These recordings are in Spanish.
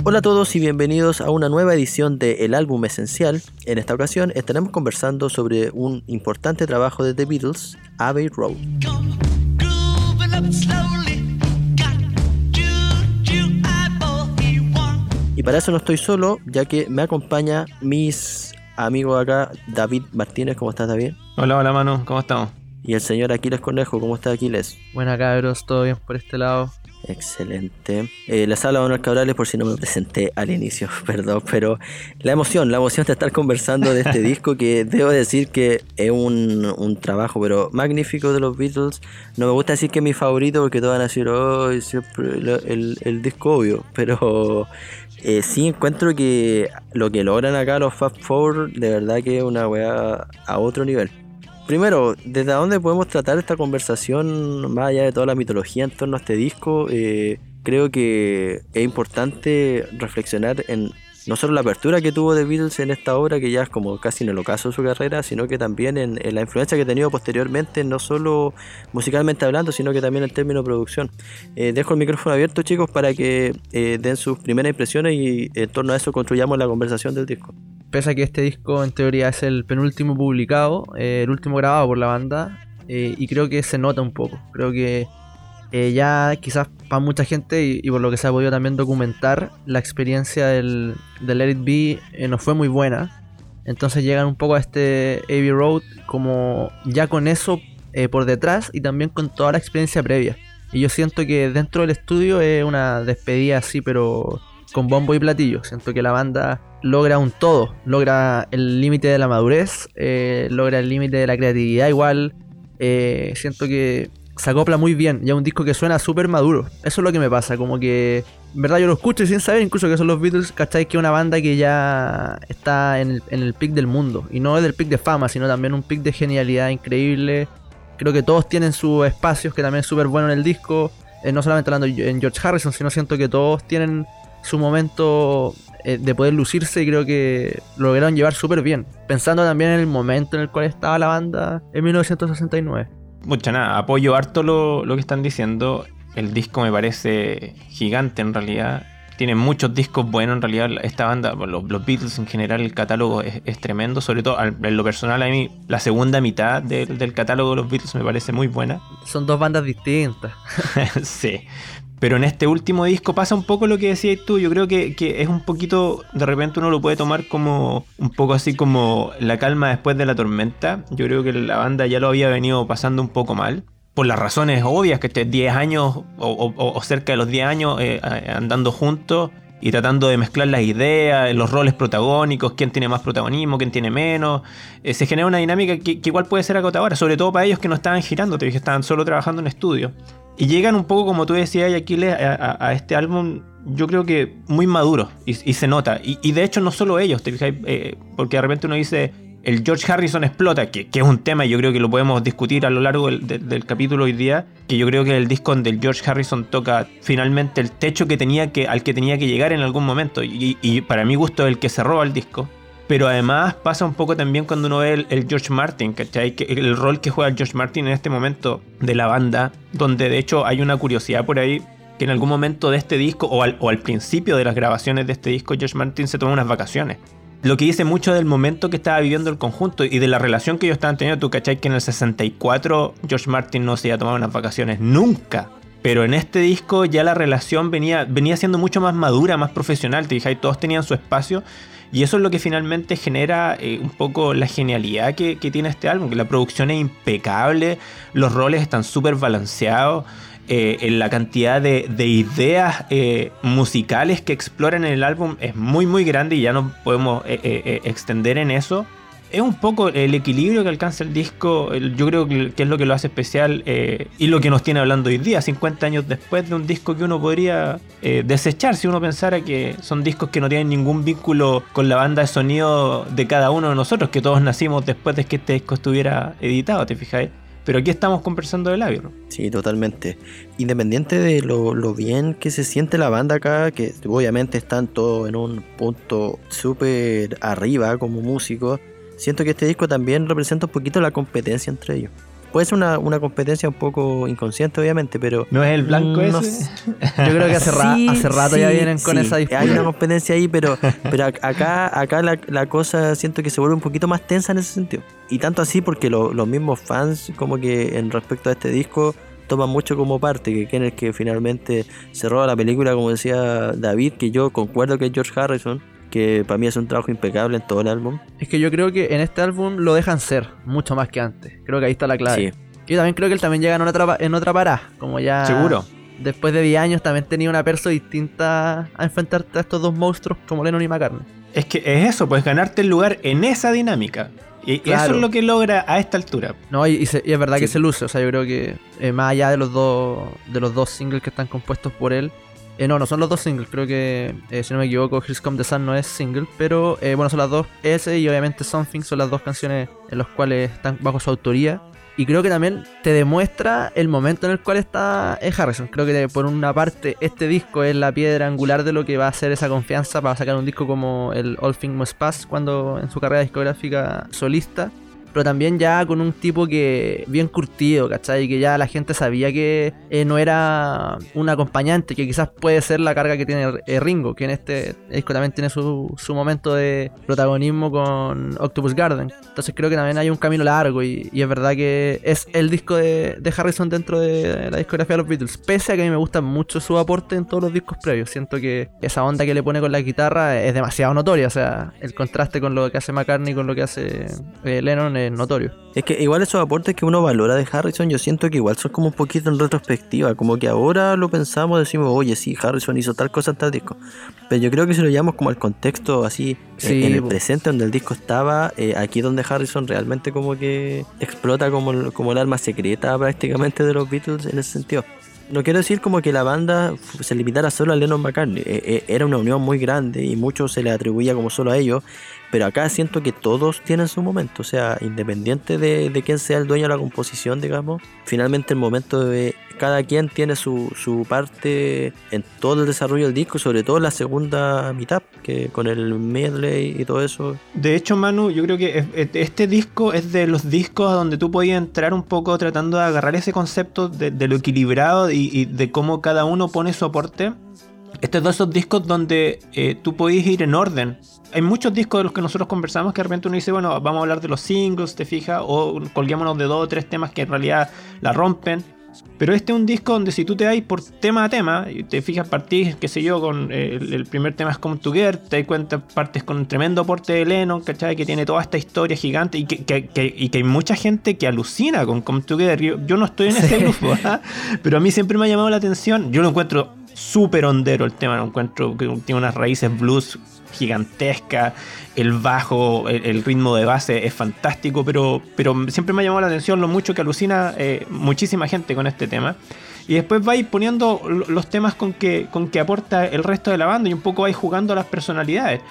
Hola a todos y bienvenidos a una nueva edición de El Álbum Esencial. En esta ocasión estaremos conversando sobre un importante trabajo de The Beatles, Abbey Road. Y para eso no estoy solo, ya que me acompaña mis amigos acá, David Martínez. ¿Cómo estás, David? Hola Manu, ¿cómo estamos? Y el señor Aquiles Cornejo. ¿Cómo está, Aquiles? Buena, cabros, todo bien por este lado. Excelente. Les habla Donald Cabrales, por si no me presenté al inicio, perdón, pero la emoción de estar conversando de este disco, que debo decir que es un trabajo pero magnífico de los Beatles. No me gusta decir que es mi favorito porque todos van a decir, oh, siempre el disco obvio, pero sí encuentro que lo que logran acá los Fab Four, de verdad que es una weá a otro nivel. Primero, ¿desde dónde podemos tratar esta conversación más allá de toda la mitología en torno a este disco? Creo que es importante reflexionar en no solo la apertura que tuvo The Beatles en esta obra, que ya es como casi en el ocaso de su carrera, sino que también en la influencia que ha tenido posteriormente, no solo musicalmente hablando, sino que también en términos de producción. Dejo el micrófono abierto, chicos, para que den sus primeras impresiones y en torno a eso construyamos la conversación del disco. Pese a que este disco en teoría es el penúltimo publicado, el último grabado por la banda, y creo que se nota un poco. Creo que ya quizás para mucha gente y por lo que se ha podido también documentar, la experiencia del Let It Be no fue muy buena. Entonces llegan un poco a este Abbey Road como ya con eso por detrás y también con toda la experiencia previa. Y yo siento que dentro del estudio es una despedida así, pero con bombo y platillo. Siento que la banda logra un todo, logra el límite de la madurez, logra el límite de la creatividad igual. Siento que se acopla muy bien, ya un disco que suena súper maduro. Eso es lo que me pasa, como que en verdad yo lo escucho y sin saber incluso que son los Beatles, ¿cachai? Que es una banda que ya está en el pic del mundo, y no es del pic de fama, sino también un pic de genialidad increíble. Creo que todos tienen sus espacios, que también es súper bueno en el disco, no solamente hablando en George Harrison, sino siento que todos tienen su momento de poder lucirse, y creo que lo lograron llevar súper bien, pensando también en el momento en el cual estaba la banda en 1969. Mucha nada, apoyo harto lo que están diciendo. El disco me parece gigante en realidad. Tiene muchos discos buenos en realidad. Esta banda, los Beatles en general, el catálogo es tremendo. Sobre todo en lo personal, a mí la segunda mitad del catálogo de los Beatles me parece muy buena. Son dos bandas distintas. Sí. Pero en este último disco pasa un poco lo que decías tú. Yo creo que es un poquito, de repente uno lo puede tomar como un poco así como la calma después de la tormenta. Yo creo que la banda ya lo había venido pasando un poco mal, por las razones obvias, que 10 años o cerca de los 10 años andando juntos y tratando de mezclar las ideas, los roles protagónicos, quién tiene más protagonismo, quién tiene menos. Se genera una dinámica que igual puede ser agotadora, sobre todo para ellos que no estaban girando, te dije, estaban solo trabajando en estudio. Y llegan un poco, como tú decías, Aquiles, a este álbum, yo creo que muy maduro, y se nota. Y de hecho no solo ellos, te fijas, porque de repente uno dice, el George Harrison explota, que es un tema, y yo creo que lo podemos discutir a lo largo del capítulo hoy día, que yo creo que el disco donde el George Harrison toca finalmente el techo al que tenía que llegar en algún momento, y para mi gusto el que cerró el disco. Pero además pasa un poco también cuando uno ve el George Martin, ¿cachai? Que el rol que juega el George Martin en este momento de la banda, donde de hecho hay una curiosidad por ahí, que en algún momento de este disco, o al principio de las grabaciones de este disco, George Martin se toma unas vacaciones. Lo que dice mucho del momento que estaba viviendo el conjunto y de la relación que ellos estaban teniendo. Tú, ¿cachai? Que en el 64 George Martin no se iba a tomar unas vacaciones nunca. Pero en este disco ya la relación venía siendo mucho más madura, más profesional, te dije, todos tenían su espacio. Y eso es lo que finalmente genera un poco la genialidad que tiene este álbum, que la producción es impecable, los roles están súper balanceados, en la cantidad de ideas musicales que exploran en el álbum es muy muy grande, y ya no podemos extender en eso. Es un poco el equilibrio que alcanza el disco, yo creo que es lo que lo hace especial, y lo que nos tiene hablando hoy día, 50 años después de un disco que uno podría desechar si uno pensara que son discos que no tienen ningún vínculo con la banda de sonido de cada uno de nosotros, que todos nacimos después de que este disco estuviera editado, ¿te fijas? Pero aquí estamos conversando del Abbey Road. Sí, totalmente. Independiente de lo bien que se siente la banda acá, que obviamente están todos en un punto súper arriba como músicos, siento que este disco también representa un poquito la competencia entre ellos. puede ser una competencia un poco inconsciente, obviamente, pero... ¿No es el blanco no ese? Yo creo que hace rato ya vienen con esa disputa. Hay una competencia ahí, pero acá la cosa siento que se vuelve un poquito más tensa en ese sentido. Y tanto así porque los mismos fans, como que en respecto a este disco, toman mucho como parte, que quien es que finalmente se roba la película, como decía David, que yo concuerdo que es George Harrison, que para mí es un trabajo impecable en todo el álbum. Es que yo creo que en este álbum lo dejan ser mucho más que antes. Creo que ahí está la clave. Sí. Yo también creo que él también llega en otra parada, como ya... Seguro. Después de 10 años también tenía una perso distinta a enfrentarte a estos dos monstruos como Lennon y McCartney. Es que es eso, pues ganarte el lugar en esa dinámica. Y Claro. eso es lo que logra a esta altura. No, y es verdad que Sí. se luce, o sea, yo creo que más allá de los dos singles que están compuestos por él, no son los dos singles, creo que si no me equivoco, Here's Come the Sun no es single, pero bueno, son las dos, ese y obviamente Something son las dos canciones en las cuales están bajo su autoría. Y creo que también te demuestra el momento en el cual está Harrison. Creo que por una parte este disco es la piedra angular de lo que va a ser esa confianza para sacar un disco como el All Things Must Pass cuando en su carrera discográfica solista. Pero también ya con un tipo que bien curtido, ¿cachai? Que ya la gente sabía que no era un acompañante, que quizás puede ser la carga que tiene Ringo, que en este disco también tiene su momento de protagonismo con Octopus Garden. Entonces creo que también hay un camino largo y es verdad que es el disco de Harrison dentro de la discografía de los Beatles. Pese a que a mí me gusta mucho su aporte en todos los discos previos. Siento que esa onda que le pone con la guitarra es demasiado notoria. O sea, el contraste con lo que hace McCartney con lo que hace Lennon notorio. Es que igual esos aportes que uno valora de Harrison, yo siento que igual son como un poquito en retrospectiva, como que ahora lo pensamos, decimos, oye, sí, Harrison hizo tal cosa en tal disco, pero yo creo que si lo llevamos como al contexto así, Sí, en el presente donde el disco estaba, aquí donde Harrison realmente como que explota como el arma secreta prácticamente de los Beatles en ese sentido. No quiero decir como que la banda se limitara solo a Lennon-McCartney, era una unión muy grande y mucho se le atribuía como solo a ellos, pero acá siento que todos tienen su momento, o sea, independiente de quién sea el dueño de la composición, digamos, finalmente el momento de cada quien tiene su parte en todo el desarrollo del disco, sobre todo en la segunda mitad, que con el medley y todo eso. De hecho, Manu, yo creo que este disco es de los discos a donde tú podías entrar un poco tratando de agarrar ese concepto de lo equilibrado y de cómo cada uno pone su aporte. Este es de esos discos donde tú podías ir en orden. Hay muchos discos de los que nosotros conversamos que de repente uno dice, bueno, vamos a hablar de los singles, ¿te fijas? O colguémonos de 2 o 3 temas que en realidad la rompen. Pero este es un disco donde si tú te das por tema a tema, y te fijas, partís, qué sé yo, con el primer tema es Come Together, te das cuenta, partes con un tremendo aporte de Lennon, ¿cachai? Que tiene toda esta historia gigante y que hay mucha gente que alucina con Come Together. Yo no estoy en ese grupo, ¿eh? Pero a mí siempre me ha llamado la atención. Yo lo encuentro súper hondero el tema, lo encuentro que tiene unas raíces blues gigantesca, el bajo, el ritmo de base es fantástico, pero siempre me ha llamado la atención lo mucho que alucina muchísima gente con este tema. Y después vais poniendo los temas con que aporta el resto de la banda y un poco vais jugando a las personalidades.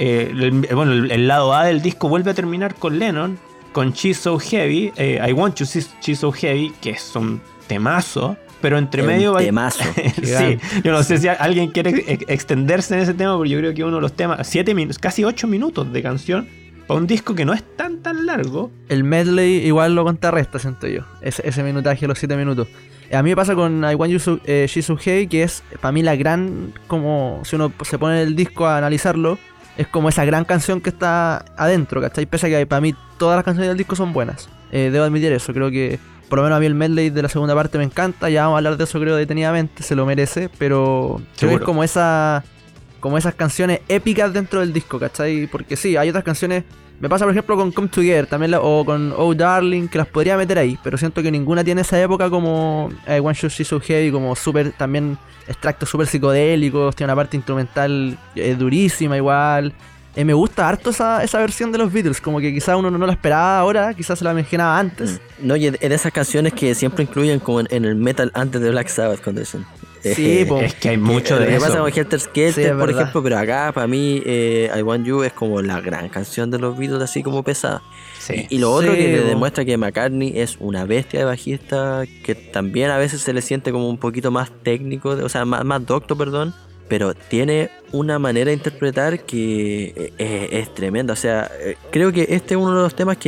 El lado A del disco vuelve a terminar con Lennon, con She's So Heavy, I Want You, She's So Heavy, que es un temazo. Pero entre medio va. Temazo. Sí, yo no sé si alguien quiere extenderse en ese tema, pero yo creo que uno de los temas, 7 minutos, casi 8 minutos de canción, para un disco que no es tan largo. El medley igual lo contrarresta, siento yo. Ese minutaje de los 7 minutos. A mí me pasa con I Want You She's So Heavy, que es para mí la gran, como si uno se pone el disco a analizarlo, es como esa gran canción que está adentro, ¿cachai? Pese a que para mí todas las canciones del disco son buenas. Debo admitir eso, creo que por lo menos a mí el medley de la segunda parte me encanta, ya vamos a hablar de eso creo detenidamente, se lo merece, pero creo que es como esas canciones épicas dentro del disco, ¿cachai? Porque sí, hay otras canciones, me pasa por ejemplo con Come Together también, o con Oh Darling, que las podría meter ahí, pero siento que ninguna tiene esa época como I Want You She's So Heavy, como súper también extractos súper psicodélicos, tiene una parte instrumental durísima igual. Me gusta harto esa versión de los Beatles, como que quizás uno no la esperaba ahora, quizás se la imaginaba antes. No, y en esas canciones que siempre incluyen como en el metal antes de Black Sabbath, cuando dicen. Sí, es que hay mucho de lo que eso. pasa con Helter Skelter, Sí, por verdad. ejemplo, pero acá para mí I Want You es como la gran canción de los Beatles, así como pesada. Sí. Y lo otro Sí, que le bo. demuestra que McCartney es una bestia de bajista, que también a veces se le siente como un poquito más técnico, o sea, más docto, perdón, pero tiene una manera de interpretar que es tremenda. O sea, creo que este es uno de los temas que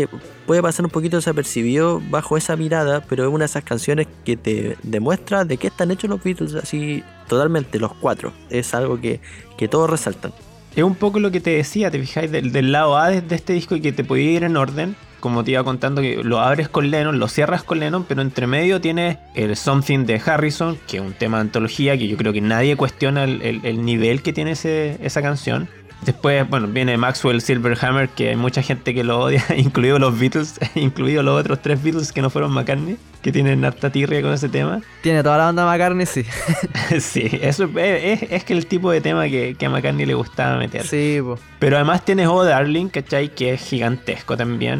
puede pasar un poquito desapercibido bajo esa mirada, pero es una de esas canciones que te demuestra de qué están hechos los Beatles, así totalmente, los 4. Es algo que todos resaltan. Es un poco lo que te decía, te fijáis, del lado A de este disco, y que te podía ir en orden, como te iba contando, que lo abres con Lennon, lo cierras con Lennon, pero entre medio tienes el Something de Harrison, que es un tema de antología, que yo creo que nadie cuestiona el nivel que tiene esa canción. Después, bueno, viene Maxwell Silverhammer, que hay mucha gente que lo odia, incluidos los Beatles, incluidos los otros 3 Beatles que no fueron McCartney, que tienen harta tirria con ese tema. Tiene toda la banda McCartney, sí. Sí, eso es que el tipo de tema que a McCartney le gustaba meter. Sí, po. Pero además tienes Oh Darling, ¿cachai? Que es gigantesco también.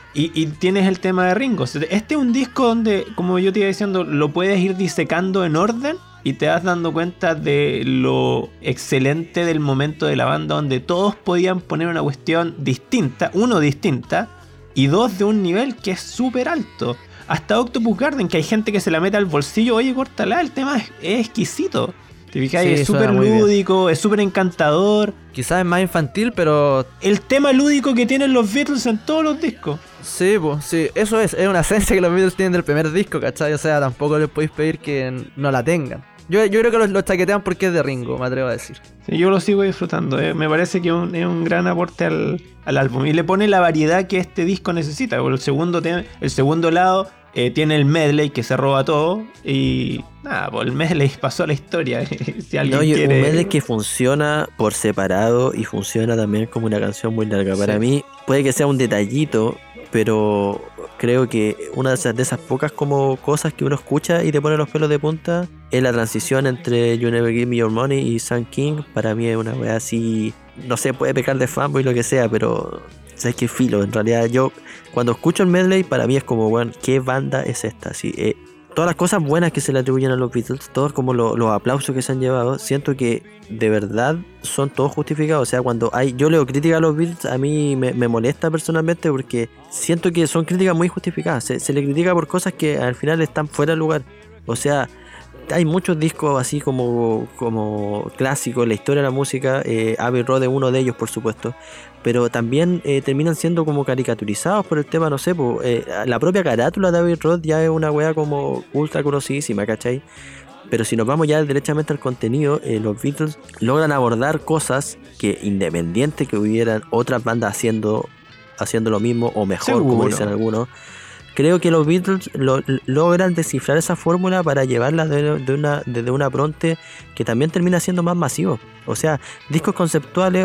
Y tienes el tema de Ringo. Este es un disco donde, como yo te iba diciendo, lo puedes ir disecando en orden y te vas dando cuenta de lo excelente del momento de la banda, donde todos podían poner una cuestión distinta, uno distinta, y dos de un nivel que es súper alto. Hasta Octopus Garden, que hay gente que se la mete al bolsillo, oye, córtala, el tema es exquisito. ¿Te fijas? Sí, es súper lúdico, es súper encantador. Quizás es más infantil, pero... el tema lúdico que tienen los Beatles en todos los discos. Sí, pues, sí, eso es una esencia que los Beatles tienen del primer disco, ¿cachai? O sea, tampoco les podéis pedir que no la tengan. Yo creo que lo chaquetean porque es de Ringo, me atrevo a decir. Sí, yo lo sigo disfrutando, me parece que es un gran aporte al álbum. Y le pone la variedad que este disco necesita. El segundo lado tiene el medley que se roba todo. Y nada, pues el medley pasó a la historia. Si alguien quiere... un medley que funciona por separado y funciona también como una canción muy larga. Para mí puede que sea un detallito, pero creo que una de esas pocas como cosas que uno escucha y te pone los pelos de punta es la transición entre You Never Give Me Your Money y Sun King. Para mí es una wea así, no sé, puede pecar de fanboy lo que sea, pero sabes qué filo. En realidad yo cuando escucho el medley, para mí es como, bueno, ¿qué banda es esta? Así, todas las cosas buenas que se le atribuyen a los Beatles, todos como los aplausos que se han llevado, siento que de verdad son todos justificados. O sea, cuando yo leo críticas a los Beatles, a mí me molesta personalmente porque siento que son críticas muy justificadas. Se le critica por cosas que al final están fuera de lugar. O sea, hay muchos discos así como clásicos en la historia de la música. Abbey Road es uno de ellos, por supuesto. Pero también terminan siendo como caricaturizados por el tema, no sé, la propia carátula de Abbey Road ya es una wea como ultra conocidísima, ¿cachai? Pero si nos vamos ya derechamente al contenido, los Beatles logran abordar cosas que, independiente que hubieran otras bandas haciendo lo mismo o mejor, seguro, como dicen algunos, creo que los Beatles logran descifrar esa fórmula para llevarla desde una fronte que también termina siendo más masivo. O sea, discos conceptuales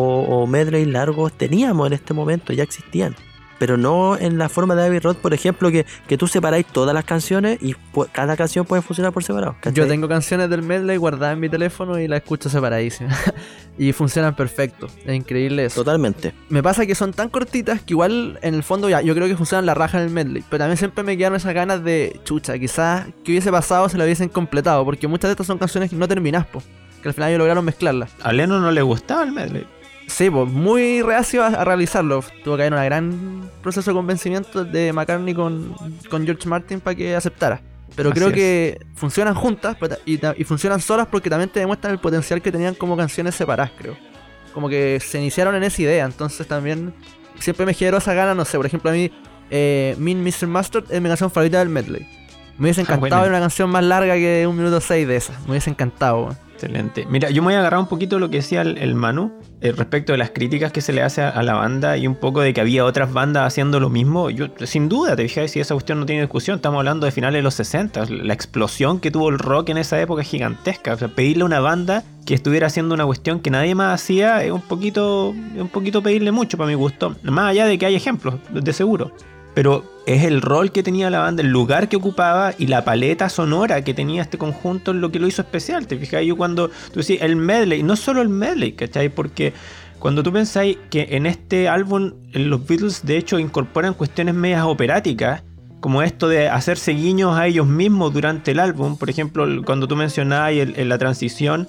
o medley largos teníamos en este momento, ya existían. Pero no en la forma de Abbey Road, por ejemplo, que tú separáis todas las canciones y cada canción puede funcionar por separado, ¿cachai? Yo tengo canciones del medley guardadas en mi teléfono y las escucho separadísimas. Y funcionan perfecto, es increíble eso. Totalmente. Me pasa que son tan cortitas que igual en el fondo yo creo que funcionan la raja en el medley. Pero también siempre me quedaron esas ganas de chucha, quizás que hubiese pasado si lo hubiesen completado. Porque muchas de estas son canciones que no terminás, que al final ellos lograron mezclarlas. A Lennon no le gustaba el medley. Sí, pues muy reacio a realizarlo. Tuvo que haber un gran proceso de convencimiento de McCartney con George Martin para que aceptara. Pero así creo que funcionan juntas y funcionan solas porque también te demuestran el potencial que tenían como canciones separadas, creo. Como que se iniciaron en esa idea, entonces también siempre me generó esa gana, no sé, por ejemplo a mí Mean Mr. Mustard es mi canción favorita del medley. Me hubiese encantado ver una canción más larga que 1 minuto 6 de esas, me hubiese encantado, man. Excelente. Mira, yo me voy a agarrar un poquito de lo que decía el Manu respecto de las críticas que se le hace a la banda y un poco de que había otras bandas haciendo lo mismo. Yo, sin duda, te fijas, si esa cuestión no tiene discusión, estamos hablando de finales de los 60. La explosión que tuvo el rock en esa época es gigantesca. O sea, pedirle a una banda que estuviera haciendo una cuestión que nadie más hacía es un poquito pedirle mucho para mi gusto. Más allá de que hay ejemplos, de seguro. Pero es el rol que tenía la banda, el lugar que ocupaba y la paleta sonora que tenía este conjunto lo que lo hizo especial. Te fijas, yo cuando tú decís el medley, no solo el medley, ¿cachai? Porque cuando tú pensáis que en este álbum los Beatles de hecho incorporan cuestiones medias operáticas, como esto de hacerse guiños a ellos mismos durante el álbum. Por ejemplo, cuando tú mencionabas en la transición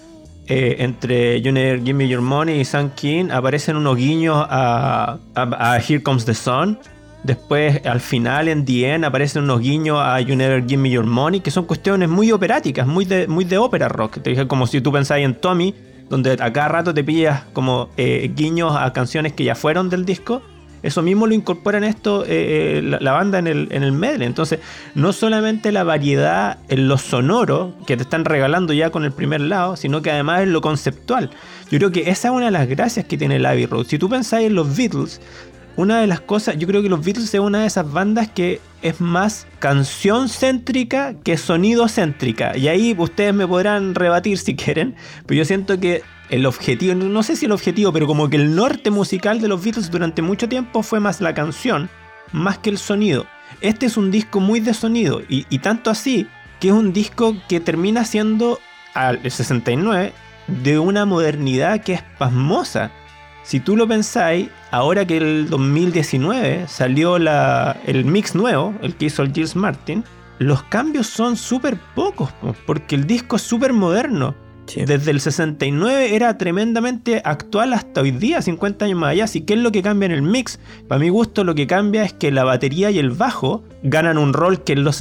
entre You Never Give Me Your Money y Sun King, aparecen unos guiños a Here Comes the Sun. Después, al final, en The End, aparecen unos guiños a You Never Give Me Your Money, que son cuestiones muy operáticas, muy de ópera rock. Te dije, como si tú pensás en Tommy, donde a cada rato te pillas como guiños a canciones que ya fueron del disco. eso mismo lo incorporan esto la banda en el medley. Entonces, no solamente la variedad en lo sonoro que te están regalando ya con el primer lado, sino que además en lo conceptual. Yo creo que esa es una de las gracias que tiene el Abbey Road. Si tú pensáis en los Beatles, una de las cosas, yo creo que los Beatles es una de esas bandas que es más canción céntrica que sonido céntrica. Y ahí ustedes me podrán rebatir si quieren, pero yo siento que el objetivo, no sé si el objetivo, pero como que el norte musical de los Beatles durante mucho tiempo fue más la canción, más que el sonido. Este es un disco muy de sonido, y tanto así que es un disco que termina siendo, al 69, de una modernidad que es pasmosa. Si tú lo pensáis, ahora que el 2019 salió el mix nuevo, el que hizo el Giles Martin, los cambios son súper pocos, porque el disco es súper moderno. Sí. Desde el 69 era tremendamente actual hasta hoy día, 50 años más allá. Así que es lo que cambia en el mix. Para mi gusto, lo que cambia es que la batería y el bajo ganan un rol que en el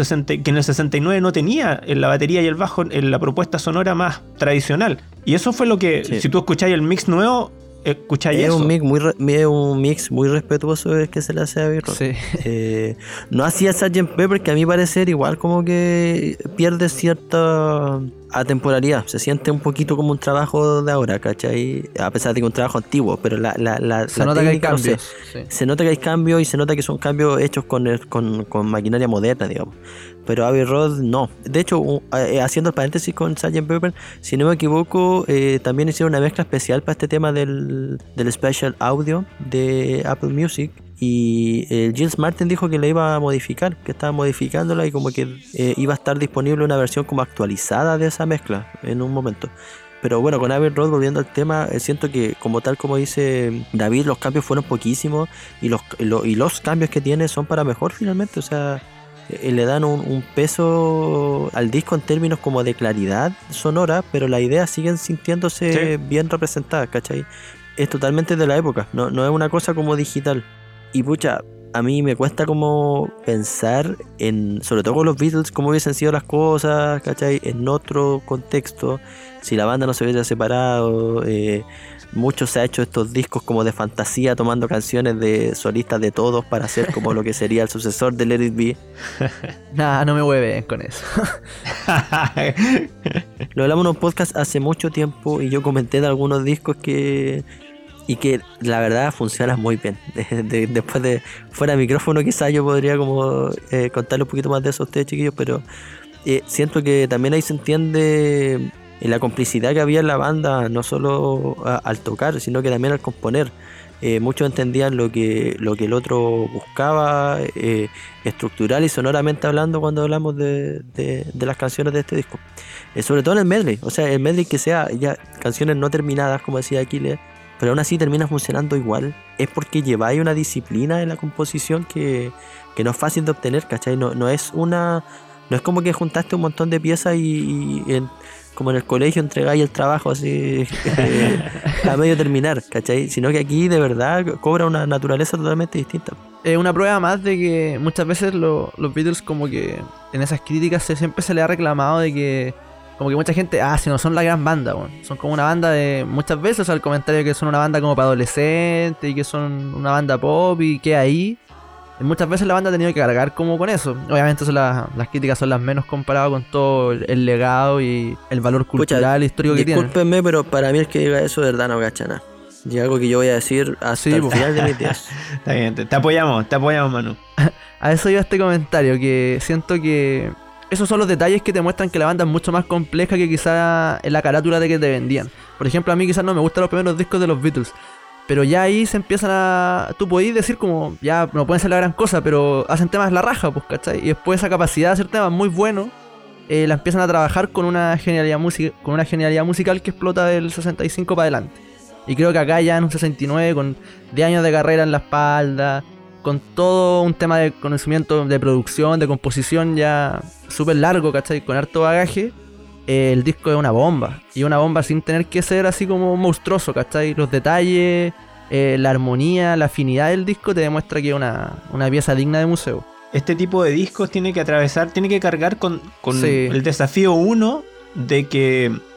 69 no tenía en la batería y el bajo en la propuesta sonora más tradicional. Y eso fue lo que, si tú escucháis el mix nuevo, escucháis eso. Es un mix muy respetuoso el que se le hace a Abbey Road. Sí. No hacía Sgt. Pepper, que a mi parecer igual como que pierde cierta atemporalidad. Se siente un poquito como un trabajo de ahora, ¿cachai? A pesar de que es un trabajo antiguo, pero se nota que hay cambios. Se nota que hay cambios y se nota que son cambios hechos con maquinaria moderna, digamos. Pero Abbey Road no. De hecho, haciendo el paréntesis con Sgt. Pepper, si no me equivoco, también hicieron una mezcla especial para este tema del Special Audio de Apple Music. Y Giles Martin dijo que la iba a modificar, que estaba modificándola y como que iba a estar disponible una versión como actualizada de esa mezcla en un momento. Pero bueno, con Abbey Road, volviendo al tema, siento que como dice David, los cambios fueron poquísimos y los cambios que tiene son para mejor finalmente. O sea, le dan un peso al disco en términos como de claridad sonora, pero las ideas siguen sintiéndose bien representadas, ¿cachai? Es totalmente de la época, no es una cosa como digital. Y pucha, a mí me cuesta como pensar en, sobre todo con los Beatles, cómo hubiesen sido las cosas, ¿cachai? En otro contexto, si la banda no se hubiera separado. Mucho se ha hecho estos discos como de fantasía, tomando canciones de solistas de todos para hacer como lo que sería el sucesor de Let It Be. Nah, no me hueven con eso. Lo hablamos en un podcast hace mucho tiempo y yo comenté de algunos discos que la verdad funcionan muy bien. Después de fuera de micrófono quizás yo podría como contarle un poquito más de eso a ustedes, chiquillos, pero siento que también ahí se entiende la complicidad que había en la banda, no solo al tocar, sino que también al componer. Muchos entendían lo que el otro buscaba, estructural y sonoramente hablando, cuando hablamos de las canciones de este disco. Sobre todo en el medley, o sea, el medley que sea ya canciones no terminadas, como decía Aquiles, pero aún así termina funcionando igual. Es porque lleváis una disciplina en la composición que no es fácil de obtener, ¿cachai? No es como que juntaste un montón de piezas y como en el colegio entregáis el trabajo así a medio terminar, ¿cachai? Sino que aquí de verdad cobra una naturaleza totalmente distinta. Es una prueba más de que muchas veces los Beatles, como que en esas críticas siempre se le ha reclamado de que como que mucha gente, si no son la gran banda, bueno, son como una banda de, muchas veces, o sea, el comentario que son una banda como para adolescentes y que son una banda pop y que ahí, muchas veces la banda ha tenido que cargar como con eso. Obviamente las críticas son las menos comparadas con todo el legado y el valor cultural, histórico que tienen. Discúlpenme, pero para mí el que diga eso de verdad no cacha nada. Y algo que yo voy a decir hasta el final de mis días. Está bien, te apoyamos, Manu. A eso iba este comentario, que siento que esos son los detalles que te muestran que la banda es mucho más compleja que quizá en la carátula de que te vendían. Por ejemplo, a mí quizás no me gustan los primeros discos de los Beatles, pero ya ahí se empiezan a... Tú podís decir como, ya no pueden ser la gran cosa, pero hacen temas la raja, pues, ¿cachai? Y después esa capacidad de hacer temas muy buenos, la empiezan a trabajar con una genialidad musical que explota del 65 para adelante. Y creo que acá ya en un 69, con 10 años de carrera en la espalda, con todo un tema de conocimiento de producción, de composición ya súper largo, ¿cachai? Con harto bagaje, el disco es una bomba. Y una bomba sin tener que ser así como monstruoso, ¿cachai? Los detalles, la armonía, la afinidad del disco te demuestra que es una pieza digna de museo. Este tipo de discos tiene que cargar con el desafío 1 de que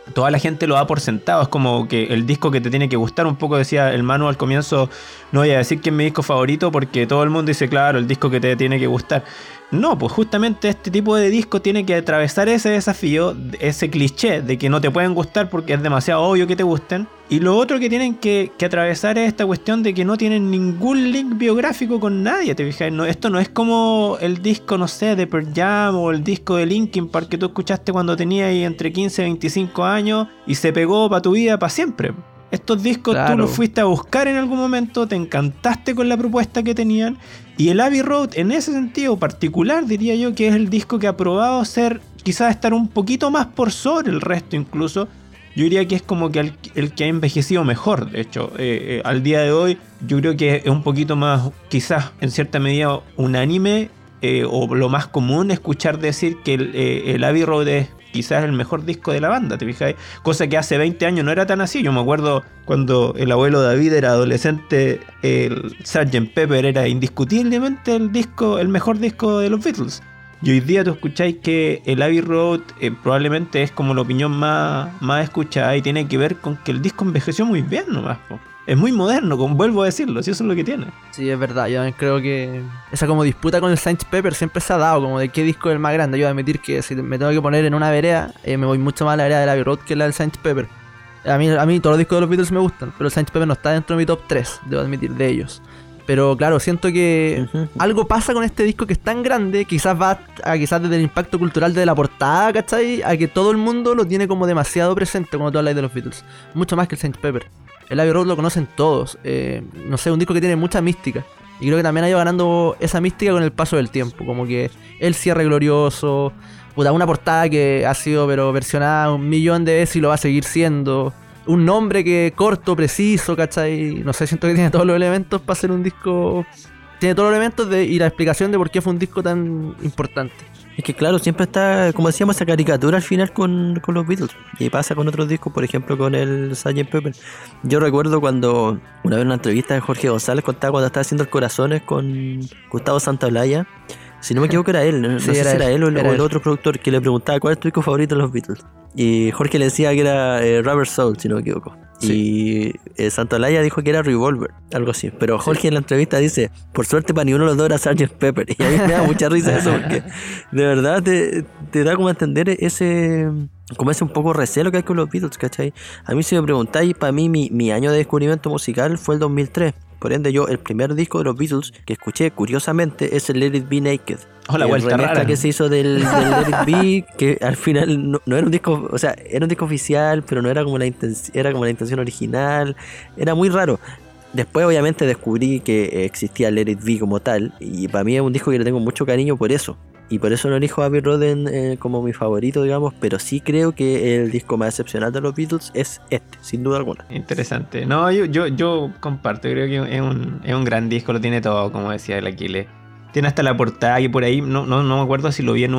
toda la gente lo da por sentado. Es como que el disco que te tiene que gustar. Un poco decía el Manu al comienzo, no voy a decir que es mi disco favorito porque todo el mundo dice, claro, el disco que te tiene que gustar. No, pues justamente este tipo de disco tiene que atravesar ese desafío, ese cliché de que no te pueden gustar porque es demasiado obvio que te gusten. Y lo otro que tienen que atravesar es esta cuestión de que no tienen ningún link biográfico con nadie, ¿te fijas? No, esto no es como el disco, no sé, de Pearl Jam o el disco de Linkin Park que tú escuchaste cuando tenías entre 15 y 25 años y se pegó para tu vida para siempre. Estos discos Claro. tú los fuiste a buscar en algún momento, te encantaste con la propuesta que tenían. Y el Abbey Road, en ese sentido particular, diría yo que es el disco que ha probado ser, quizás estar un poquito más por sobre el resto incluso. Yo diría que es como que el que ha envejecido mejor, de hecho. Al día de hoy yo creo que es un poquito más, quizás en cierta medida, unánime o lo más común escuchar decir que el Abbey Road es quizás el mejor disco de la banda, ¿te fijas? Cosa que hace 20 años no era tan así. Yo me acuerdo cuando el abuelo David era adolescente, el Sgt. Pepper era indiscutiblemente el mejor disco de los Beatles. Y hoy día tú escucháis que el Abbey Road probablemente es como la opinión más escuchada y tiene que ver con que el disco envejeció muy bien nomás, po. Es muy moderno, vuelvo a decirlo, si eso es lo que tiene. Sí, es verdad, yo también creo que esa como disputa con el Sgt. Pepper siempre se ha dado, como de qué disco es el más grande. Yo voy a admitir que si me tengo que poner en una vereda, me voy mucho más a la vereda del Abbey Road que la del Sgt. Pepper. A mí todos los discos de los Beatles me gustan, pero el Sgt. Pepper no está dentro de mi top 3, debo admitir, de ellos. Pero claro, siento que algo pasa con este disco que es tan grande, quizás va quizás desde el impacto cultural de la portada, ¿cachai? A que todo el mundo lo tiene como demasiado presente cuando tú hablas de los Beatles. Mucho más que el Sgt. Pepper. El Abbey Road lo conocen todos. No sé, un disco que tiene mucha mística. Y creo que también ha ido ganando esa mística con el paso del tiempo. Como que el cierre glorioso, puta, una portada que ha sido pero versionada 1.000.000 de veces y lo va a seguir siendo. Un nombre que corto, preciso, ¿cachai? No sé, siento que tiene todos los elementos para hacer un disco. Tiene todos los elementos y la explicación de por qué fue un disco tan importante. Es que claro, siempre está, como decíamos, esa caricatura al final con los Beatles. Y pasa con otros discos, por ejemplo con el Sgt. Pepper. Yo recuerdo cuando una vez en una entrevista de Jorge González contaba cuando estaba haciendo el Corazones con Gustavo Santaolalla. Si no me equivoco era él, no Sí, sé si era él o era el él. otro productor que le preguntaba cuál es tu disco favorito de los Beatles. Y Jorge le decía que era Rubber Soul, si no me equivoco. Sí. Y Santaolalla dijo que era Revolver, algo así. Pero Jorge en la entrevista dice, por suerte para ni uno de los dos era Sgt. Pepper. Y a mí me da mucha risa eso porque de verdad te da como a entender ese un poco recelo que hay con los Beatles, ¿cachai? A mí si me preguntáis, para mí mi año de descubrimiento musical fue el 2003. Por ende, yo, el primer disco de los Beatles que escuché, curiosamente, es el Let It Be Naked. Oh, la El vuelta remezcla rara. que se hizo del Let It Be, que al final no era un disco, o sea, era un disco oficial, pero no era como la intención original. Era muy raro. Después, obviamente, descubrí que existía Let It Be como tal, y para mí es un disco que le tengo mucho cariño por eso. Y por eso no elijo Abbey Road como mi favorito, digamos, pero sí creo que el disco más excepcional de los Beatles es este, sin duda alguna. Interesante. No, yo comparto, creo que es un gran disco, lo tiene todo, como decía el Aquiles. Tiene hasta la portada y por ahí, no me acuerdo si lo vi en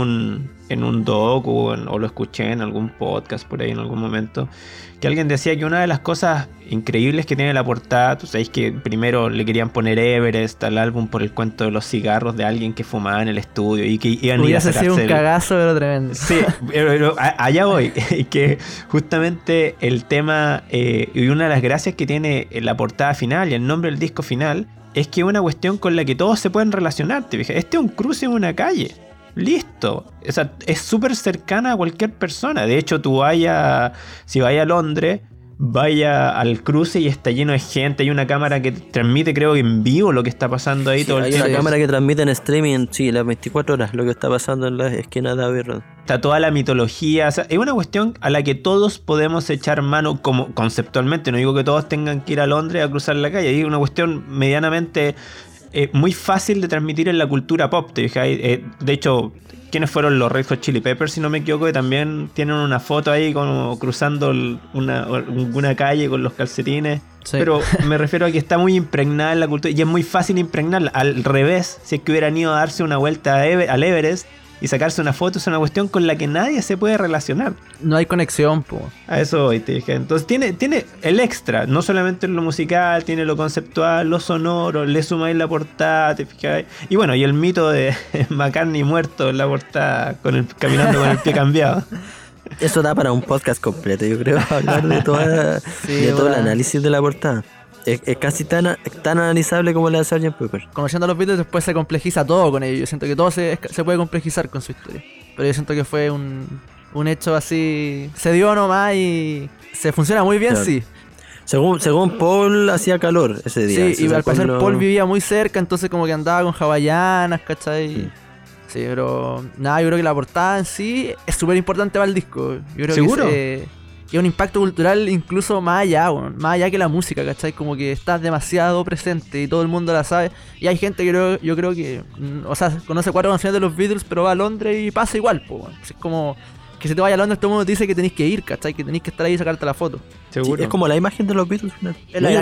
un docu o lo escuché en algún podcast por ahí en algún momento, que alguien decía que una de las cosas increíbles que tiene la portada, tú sabes que primero le querían poner Everest al álbum por el cuento de los cigarros de alguien que fumaba en el estudio y que iban a ir a Hubiese sido sacarse un cagazo, pero tremendo. Sí, pero allá voy. Que justamente el tema y una de las gracias que tiene la portada final y el nombre del disco final es que es una cuestión con la que todos se pueden relacionar. ¿Te fijas? Este es un cruce en una calle. Listo. O sea, es súper cercana a cualquier persona. De hecho, si vaya a Londres, vaya al cruce y está lleno de gente. Hay una cámara que transmite, creo que en vivo, lo que está pasando ahí Sí, todo el hay tiempo. una cámara que transmite en streaming, sí, las 24 horas, lo que está pasando en las esquinas de Abbey Road. Está toda la mitología, o sea, es una cuestión a la que todos podemos echar mano como conceptualmente. No digo que todos tengan que ir a Londres a cruzar la calle, es una cuestión medianamente muy fácil de transmitir en la cultura pop. ¿Te fijas? De hecho, ¿quiénes fueron los Red Hot Chili Peppers? Si no me equivoco, que también tienen una foto ahí como cruzando una calle con los calcetines. Sí. Pero me refiero a que está muy impregnada en la cultura y es muy fácil impregnarla. Al revés, si es que hubieran ido a darse una vuelta al Everest y sacarse una foto, es una cuestión con la que nadie se puede relacionar. No hay conexión, po. A eso voy, te dije. Entonces tiene el extra, no solamente en lo musical, tiene lo conceptual, lo sonoro, le sumáis la portada, te fijas. Y bueno, y el mito de McCartney muerto en la portada, caminando con el pie cambiado. Eso da para un podcast completo, yo creo, hablar de todo el análisis de la portada. Es casi tan analizable como la de Sgt. Pepper. Conociendo a los Beatles después se complejiza todo con ellos. Yo siento que todo se puede complejizar con su historia. Pero yo siento que fue un hecho así, se dio nomás y se funciona muy bien, claro. Sí. Según Paul hacía calor ese día. Sí, y al parecer Paul vivía muy cerca, entonces como que andaba con hawaianas, ¿cachai? Sí, pero nada, yo creo que la portada en sí es súper importante para el disco. Yo creo ¿seguro? Que es un impacto cultural incluso más allá que la música, ¿cachai? Como que estás demasiado presente y todo el mundo la sabe. Y hay gente que yo creo que, o sea, conoce 4 canciones de los Beatles, pero va a Londres y pasa igual, po. Es como que si te vas a Londres todo el mundo te dice que tenés que ir, ¿cachai? Que tenés que estar ahí y sacarte la foto. Seguro. Sí, es como la imagen de los Beatles. El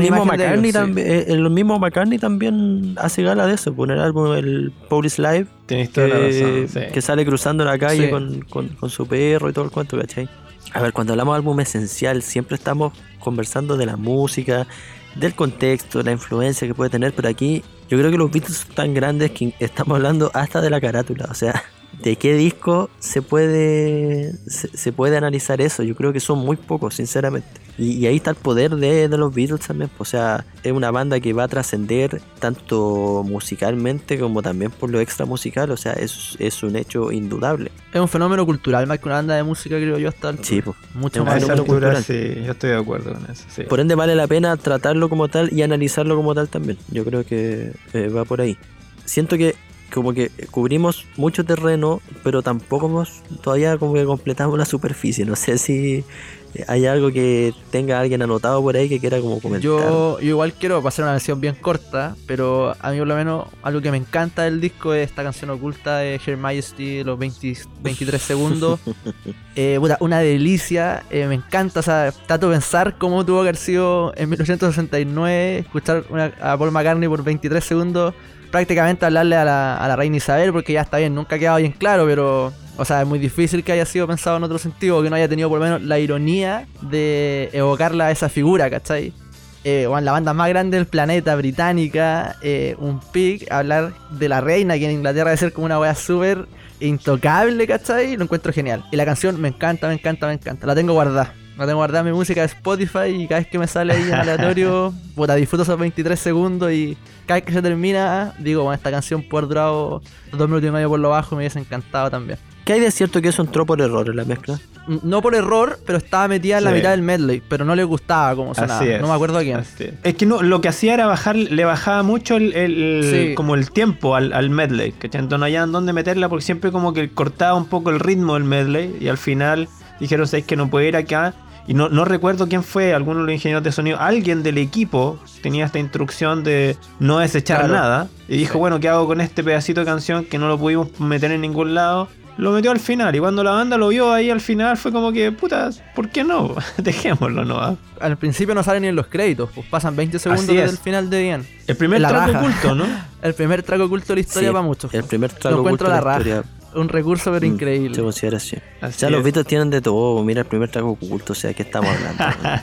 mismo McCartney también hace gala de eso, poner el álbum el Police Live. Tenés toda la razón, sí. Que sale cruzando la calle con su perro y todo el cuento, ¿cachai? A ver, cuando hablamos de álbum esencial, siempre estamos conversando de la música, del contexto, la influencia que puede tener, pero aquí yo creo que los Beatles son tan grandes que estamos hablando hasta de la carátula, o sea, ¿de qué disco se puede analizar eso? Yo creo que son muy pocos, sinceramente. Y ahí está el poder de los Beatles también. O sea, es una banda que va a trascender tanto musicalmente como también por lo extra musical. O sea, es un hecho indudable. Es un fenómeno cultural más que una banda de música, creo yo, hasta el... Sí, pues. Mucho más cultural. Sí, yo estoy de acuerdo con eso. Sí. Por ende vale la pena tratarlo como tal y analizarlo como tal también. Yo creo que va por ahí. Siento que como que cubrimos mucho terreno, pero tampoco todavía como que completamos la superficie. No sé si hay algo que tenga alguien anotado por ahí que quiera como comentar. Yo igual quiero pasar una versión bien corta, pero a mí por lo menos algo que me encanta del disco es esta canción oculta de Her Majesty, los 23 segundos. Una delicia, me encanta, o sea, trato de pensar cómo tuvo que haber sido en 1969 escuchar a Paul McCartney por 23 segundos prácticamente hablarle a la reina Isabel, porque ya está bien, nunca ha quedado bien claro, pero o sea, es muy difícil que haya sido pensado en otro sentido, que no haya tenido por lo menos la ironía de evocarla a esa figura, ¿cachai? La banda más grande del planeta, británica, un pic, hablar de la reina, que en Inglaterra debe ser como una wea súper intocable, ¿cachai? Lo encuentro genial. Y la canción me encanta. La tengo guardada en mi música de Spotify y cada vez que me sale ahí en aleatorio, disfruto esos 23 segundos y cada vez que se termina, digo, bueno, esta canción por haber durado 2 minutos y medio por lo bajo me hubiese encantado también. ¿Qué hay de cierto que eso entró por error en la mezcla? No por error, pero estaba metida en la mitad del medley, pero no le gustaba cómo sonaba. No me acuerdo a quién. Es que no, lo que hacía era le bajaba mucho como el tiempo al medley, ¿cachai? Entonces no hallaban dónde meterla porque siempre como que cortaba un poco el ritmo del medley y al final dijeron, ¿sabes que no puede ir acá? Y no recuerdo quién fue, alguno de los ingenieros de sonido, alguien del equipo tenía esta instrucción de no desechar nada. Y dijo, bueno, ¿qué hago con este pedacito de canción que no lo pudimos meter en ningún lado? Lo metió al final, y cuando la banda lo vio ahí al final fue como que, puta, ¿por qué no? Dejémoslo, ¿no? Al principio no salen ni en los créditos, pues pasan 20 segundos desde el final de bien. El primer trago oculto, ¿no? El primer trago oculto de la historia para muchos. El primer trago oculto de la historia. Un recurso pero increíble. Se considera así. O sea, los Beatles tienen de todo. Mira el primer trago oculto, o sea, ¿qué estamos hablando?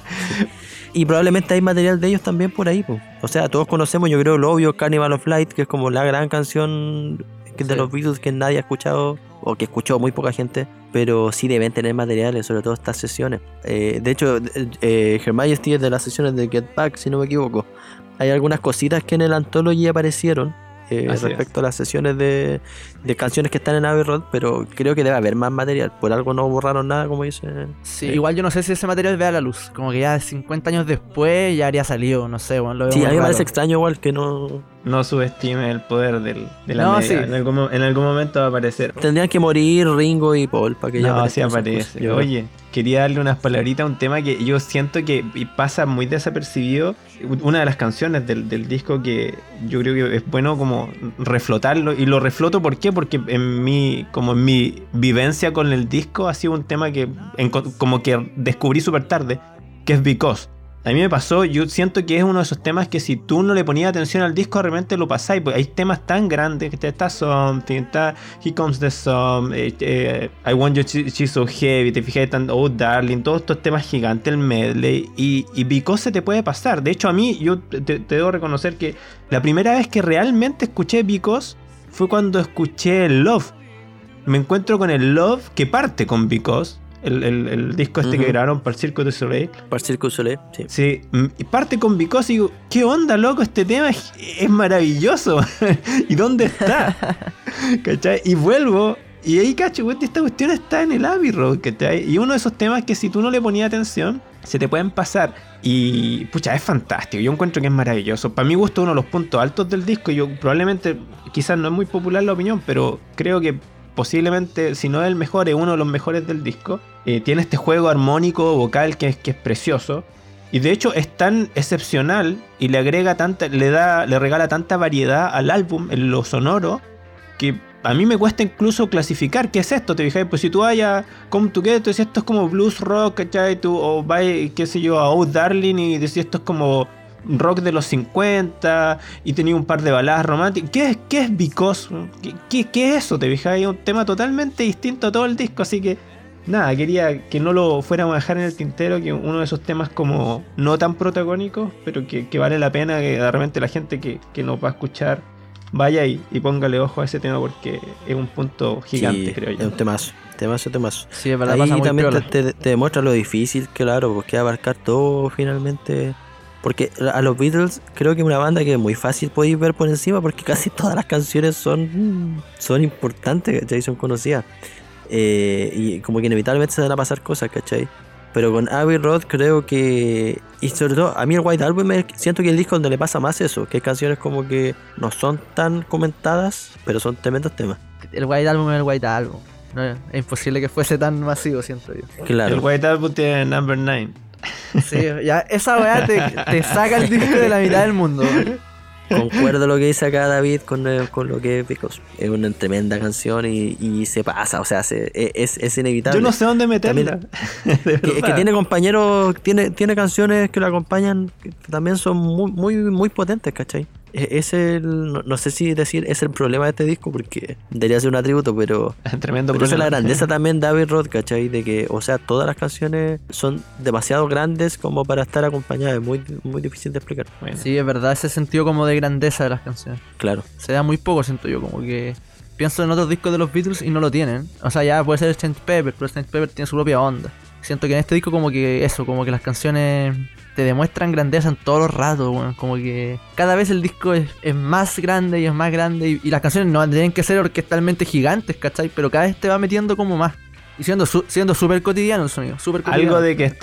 Y probablemente hay material de ellos también por ahí, pues. O sea, todos conocemos, yo creo, lo obvio, Carnival of Light, que es como la gran canción de los Beatles que nadie ha escuchado, o que escuchó muy poca gente, pero sí deben tener materiales, sobre todo estas sesiones. De hecho, Her Majesty es de las sesiones de Get Back, si no me equivoco. Hay algunas cositas que en el Anthology aparecieron respecto a las sesiones de canciones que están en Abbey Road, pero creo que debe haber más material. Por algo no borraron nada, como dicen. Sí, igual yo no sé si ese material vea la luz. Como que ya 50 años después ya habría salido, no sé. Bueno, sí, a mí me parece extraño igual que no... No subestime el poder de la media. Sí. En algún momento va a aparecer. Tendrían que morir Ringo y Paul para que ya aparezca. No, sí aparece. Oye, quería darle unas palabritas a un tema que yo siento que pasa muy desapercibido. Una de las canciones del disco que yo creo que es bueno como reflotarlo. Y lo refloto, ¿por qué? Porque en mi vivencia con el disco ha sido un tema que como que descubrí súper tarde, que es Because. A mí me pasó, yo siento que es uno de esos temas que si tú no le ponías atención al disco, realmente lo pasáis, porque hay temas tan grandes, que está Something, está Here Comes the Sun, I Want You, She's So Heavy, te fijas, Oh Darling, todos estos temas gigantes, el medley, y Because se te puede pasar. De hecho, a mí, yo te debo reconocer que la primera vez que realmente escuché Because fue cuando escuché el Love. Me encuentro con el Love, que parte con Because, el disco este que grabaron para el Cirque du Soleil. Para el Cirque du Soleil, sí. Sí, y parte con Because y digo, ¿qué onda, loco? Este tema es maravilloso. ¿Y dónde está? ¿Cachai? Y vuelvo, y ahí cacho, güey, esta cuestión está en el Abbey Road, ¿cachai? Y uno de esos temas que si tú no le ponías atención, se te pueden pasar. Y pucha, es fantástico. Yo encuentro que es maravilloso. Para mi gusto, uno de los puntos altos del disco. Yo probablemente, quizás no es muy popular la opinión, pero creo que posiblemente, si no es el mejor, es uno de los mejores del disco. Tiene este juego armónico vocal que es precioso. Y de hecho es tan excepcional y le agrega tanta, le regala tanta variedad al álbum en lo sonoro, que a mí me cuesta incluso clasificar qué es esto, ¿te fijas? Pues si tú vayas a Come Together, tú decís esto es como blues rock, ¿cachai? O vas, qué sé yo, a Oh Darling y decís esto es como rock de los 50 y tenía un par de baladas románticas. ¿Qué es Because? ¿Qué es eso? ¿Te fijas? Es un tema totalmente distinto a todo el disco, así que nada, quería que no lo fuéramos a dejar en el tintero, que uno de esos temas como no tan protagónicos, pero que vale la pena que de repente la gente que nos va a escuchar vaya y póngale ojo a ese tema porque es un punto gigante, sí, creo yo. Es un temazo. Sí, es verdad, ahí pasa muy también piola. te demuestra lo difícil, claro, porque abarcar todo finalmente. Porque a los Beatles creo que es una banda que es muy fácil podéis ver por encima porque casi todas las canciones son importantes, ¿cachai? Son conocidas. Y como que inevitablemente se van a pasar cosas, ¿cachai? Pero con Abbey Road creo que... Y sobre todo, a mí el White Album siento que es el disco donde le pasa más eso, que hay canciones como que no son tan comentadas, pero son tremendos temas. El White Album es el White Album. No, es imposible que fuese tan masivo, siento yo. Claro. El White Album tiene Number 9. Sí, ya esa weá te saca el disco de la mitad del mundo. Concuerdo lo que dice acá David con lo que es Because. Es una tremenda canción y se pasa, o sea, es inevitable. Yo no sé dónde meterla. Que tiene compañeros, tiene canciones que lo acompañan que también son muy potentes, ¿cachai? No sé si decir es el problema de este disco porque debería ser un atributo, pero Tremendo esa es la problema. grandeza también de Abbey Road, ¿cachai? De que, o sea, todas las canciones son demasiado grandes como para estar acompañadas, es muy difícil de explicar. Bueno. Sí, es verdad, ese sentido como de grandeza de las canciones. Claro. Se da muy poco, siento yo, como que pienso en otros discos de los Beatles y no lo tienen. O sea, ya puede ser el Sgt. Pepper, pero el Sgt. Pepper tiene su propia onda. Siento que en este disco como que eso, como que las canciones te demuestran grandeza en todos los ratos, bueno, como que cada vez el disco es más grande y es más grande y las canciones no tienen que ser orquestalmente gigantes, ¿cachai? Pero cada vez te va metiendo como más. Y siendo súper cotidiano el sonido, súper cotidiano. Algo de que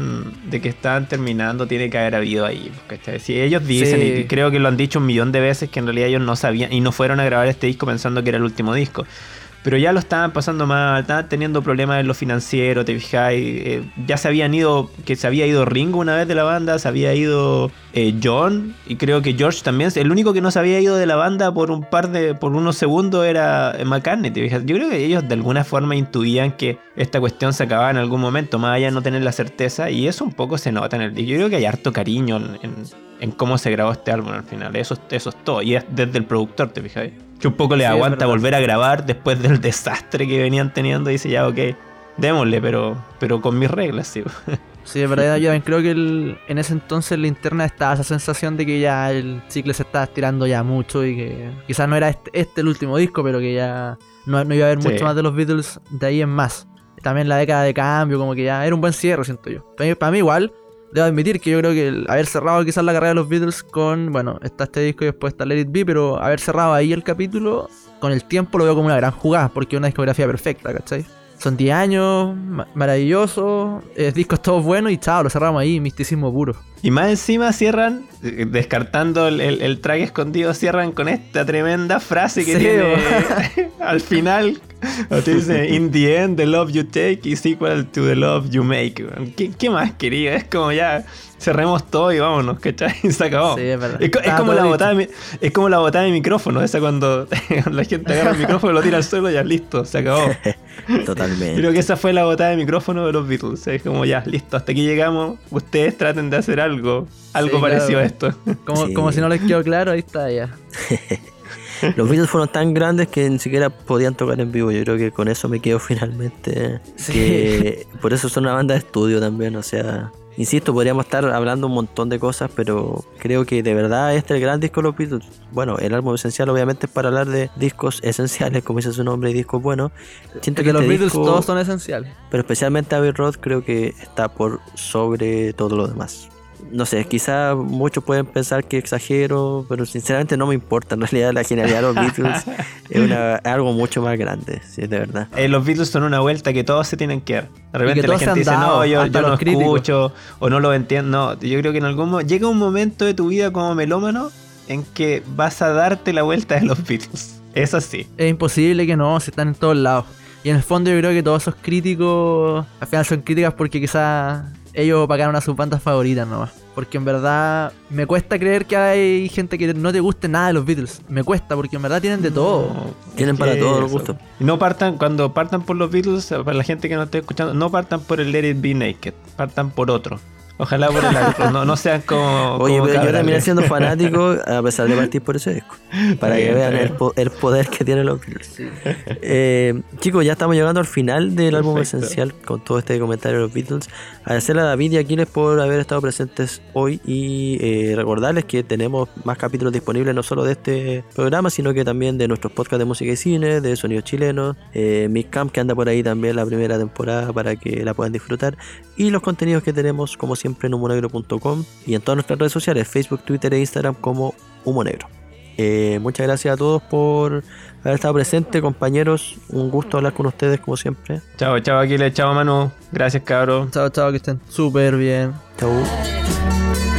están terminando tiene que haber habido ahí, ¿cachai? Si ellos dicen, Sí. y creo que lo han dicho un millón de veces, que en realidad ellos no sabían y no fueron a grabar este disco pensando que era el último disco. Pero ya lo estaban pasando mal, estaban teniendo problemas en lo financiero, te fijáis. Ya se había ido Ringo una vez de la banda, se había ido John, y creo que George también. El único que no se había ido de la banda por unos segundos era McCartney, te fijas. Yo creo que ellos de alguna forma intuían que esta cuestión se acababa en algún momento, más allá de no tener la certeza, y eso un poco se nota en el disco. Yo creo que hay harto cariño en cómo se grabó este álbum al final. Eso es todo, y es desde el productor, te fijas. Que un poco le aguanta volver a grabar después del desastre que venían teniendo y dice ya, ok, démosle, pero con mis reglas, sí. Sí, es verdad, yo también creo que en ese entonces en la interna estaba esa sensación de que ya el ciclo se estaba estirando ya mucho y que quizás no era este el último disco, pero que ya no iba a haber mucho más de los Beatles de ahí en más. También la década de cambio, como que ya era un buen cierre, siento yo. Para mí igual, debo admitir que yo creo que el haber cerrado quizás la carrera de los Beatles con, bueno, está este disco y después está Let It Be, pero haber cerrado ahí el capítulo, con el tiempo lo veo como una gran jugada, porque es una discografía perfecta, ¿cachai? Son 10 años, maravilloso, discos todos buenos y chao, lo cerramos ahí, misticismo puro. Y más encima cierran, descartando el track escondido, cierran con esta tremenda frase que tiene al final. Te dice, in the end, the love you take is equal to the love you make. ¿Qué más quería? Es como ya, cerremos todo y vámonos, ¿cachai? Se acabó. Sí, es verdad. Es como la botada de micrófono, esa cuando la gente agarra el micrófono, lo tira al suelo, ya listo, se acabó. Totalmente. Creo que esa fue la botada de micrófono de los Beatles. Es como ya, listo, hasta aquí llegamos. Ustedes traten de hacer algo parecido a esto. Como si no les quedó claro, ahí está ya. Los Beatles fueron tan grandes que ni siquiera podían tocar en vivo. Yo creo que con eso me quedo finalmente. Sí. Que por eso son una banda de estudio también. O sea, Insisto, podríamos estar hablando un montón de cosas, pero creo que de verdad este es el gran disco de los Beatles. Bueno, el álbum esencial obviamente es para hablar de discos esenciales, como dice su nombre, y discos buenos. Siento que los este Beatles disco, todos son esenciales. pero especialmente Abbey Road creo que está por sobre todo lo demás. No sé, quizás muchos pueden pensar que exagero, pero sinceramente no me importa. En realidad la genialidad de los Beatles es algo mucho más grande, sí, de verdad. Los Beatles son una vuelta que todos se tienen que dar. De repente que la todos gente se han dice, dado, no, yo hasta no los críticos. escucho o no lo entiendo. No, yo creo que en algún momento llega un momento de tu vida como melómano en que vas a darte la vuelta de los Beatles. Eso sí. Es imposible que no, si están en todos lados. Y en el fondo yo creo que todos esos críticos al final son críticas porque quizás ellos opacaron a sus bandas favoritas nomás. Porque en verdad me cuesta creer que hay gente que no te guste nada de los Beatles. Me cuesta porque en verdad tienen de todo. Tienen para todos los gustos. No partan, cuando partan por los Beatles, para la gente que no esté escuchando, no partan por el Let It Be Naked, partan por otro. Ojalá por el otro, no sean como... Oye, como pero yo Cabral. terminé siendo fanático a pesar de partir por ese disco. Para que vean el poder que tienen los Beatles. Chicos, ya estamos llegando al final del álbum Perfecto. esencial con todo este comentario de los Beatles. Agradecerle a David y a Aquiles por haber estado presentes hoy y recordarles que tenemos más capítulos disponibles no solo de este programa, sino que también de nuestros podcasts de música y cine, de sonidos chilenos, Mick Camp, que anda por ahí también la primera temporada para que la puedan disfrutar, y los contenidos que tenemos como siempre en humonegro.com y en todas nuestras redes sociales, Facebook, Twitter e Instagram como Humo Negro. Muchas gracias a todos por haber estado presentes, compañeros. Un gusto hablar con ustedes como siempre. Chao, Aquiles, chao Manu. Gracias, cabros. Chao, chao, que estén súper bien. Chau.